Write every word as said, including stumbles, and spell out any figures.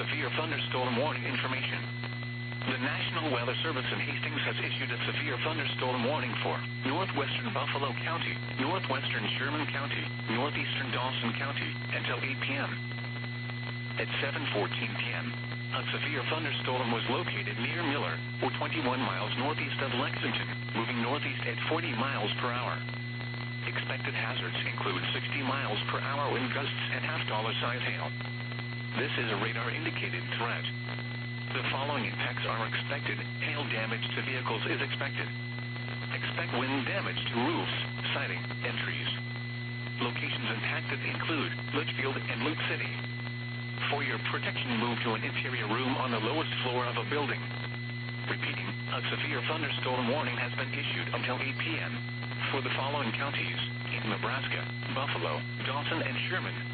severe thunderstorm warning information. The National Weather Service in Hastings has issued a severe thunderstorm warning for northwestern Buffalo County, northwestern Sherman County, northeastern Dawson County, until eight p.m. At seven fourteen p.m., a severe thunderstorm was located near Miller, or twenty-one miles northeast of Lexington, moving northeast at forty miles per hour. Expected hazards include sixty miles per hour wind gusts and half-dollar size hail. This is a radar-indicated threat. The following impacts are expected. Hail damage to vehicles is expected. Expect wind damage to roofs, siding, and trees. Locations impacted include Litchfield and Luke City. For your protection, move to an interior room on the lowest floor of a building. Repeating, a severe thunderstorm warning has been issued until eight p.m. for the following counties in Nebraska: Buffalo, Dawson, and Sherman.